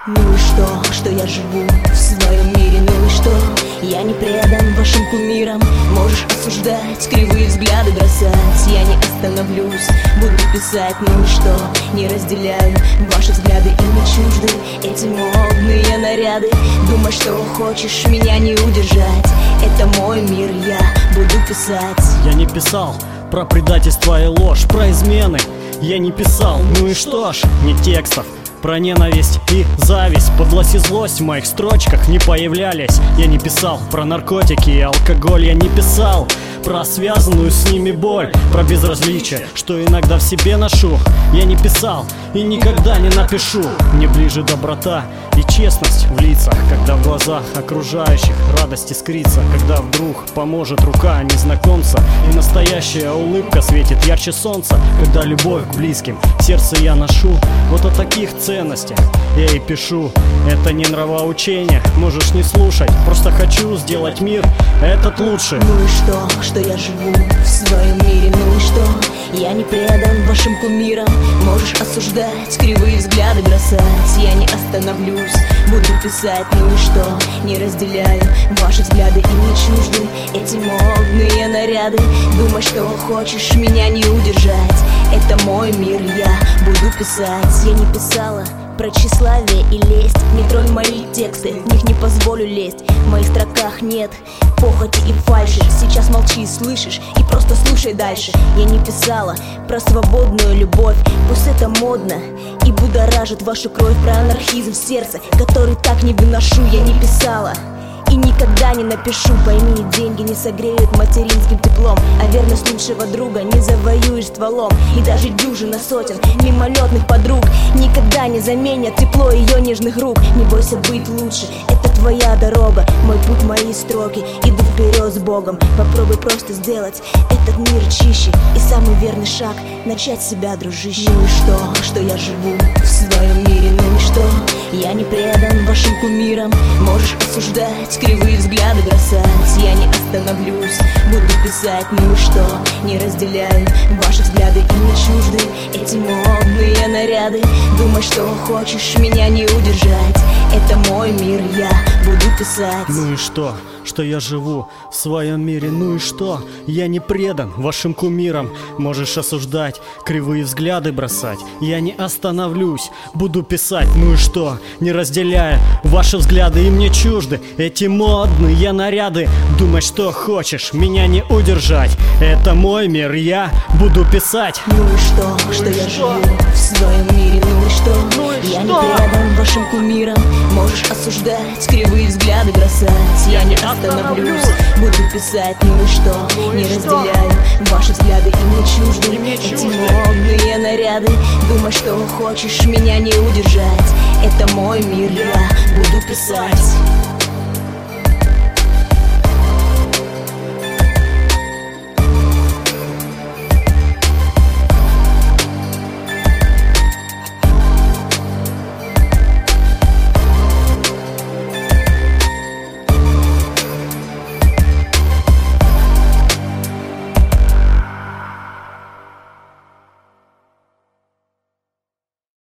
Ну и что я живу в своем мире, ну и что? Я не предан вашим кумирам. Можешь осуждать, кривые взгляды бросать, я не остановлюсь, буду писать. Ну и что? Не разделяю ваши взгляды, и не чужды эти модные наряды. Думай, что хочешь, меня не удержать. Это мой мир, я буду писать. Я не писал про предательство и ложь, про измены я не писал. Ну и что ж, не текстов про ненависть и зависть, подлость и злость в моих строчках не появлялись. Я не писал про наркотики и алкоголь, я не писал про связанную с ними боль, про безразличие, что иногда в себе ношу. Я не писал и никогда не напишу. Мне ближе доброта и честность в лицах, когда в глазах окружающих радость искрится, когда вдруг поможет рука незнакомца и настоящая улыбка светит ярче солнца, когда любовь к близким в сердце я ношу. Вот о таких ценностях я и пишу. Это не нравоучение, можешь не слушать, просто хочу сделать мир этот лучше. Ну и что я живу в своем мире, ну и что? Я не предан вашим кумирам. Можешь осуждать, кривые взгляды бросать, я не остановлюсь, буду писать. Ну и что? Не разделяю ваши взгляды, и не чужды эти модные наряды. Думай, что хочешь, меня не удержать. Это мой мир, я буду писать. Я не писала про тщеславие и лесть, не тронь мои тексты, в них не позволю лезть. В моих строках нет похоти и фальши. Сейчас молчи, слышишь, и просто слушай дальше. Я не писала про свободную любовь, пусть это модно и будоражит вашу кровь. Про анархизм в сердце, который так не выношу. Я не писала и никогда не напишу. Пойми, деньги не согреют материнским теплом, а верность лучшего друга не завоюешь стволом. И даже дюжина сотен мимолетных подруг никогда не заменят тепло ее нежных рук. Не бойся быть лучше, это твоя дорога, мой путь, мои строки, иду вперед с Богом. Попробуй просто сделать этот мир чище, и самый верный шаг — начать себя, дружище. Ну и что я живу в своем мире, ну и что? Я не предан вашим кумирам. Можешь осуждать, кривые взгляды бросать, я не остановлюсь, буду писать. Ну и что? Не разделяю ваши взгляды, и не чужды эти модные наряды. Думай, что хочешь, меня не удержать. Это мой мир, я буду писать. Ну и что я живу в своем мире, ну и что? Я не предан вашим кумирам. Можешь осуждать, кривые взгляды бросать, я не остановлюсь, буду писать. Ну и что? Не разделяя ваши взгляды, и мне чужды эти модные наряды. Думай, что хочешь, меня не удержать. Это мой мир, я буду писать. Ну и что я живу в своем мире, ну и что? Я не предан вашим кумирам. Можешь осуждать, кривые взгляды бросать, я не остановлюсь, буду писать. Ну и что? Не разделяю ваши взгляды, и мне чужды эти модные наряды. Думай, что хочешь, меня не удержать. Это мой мир, я буду писать.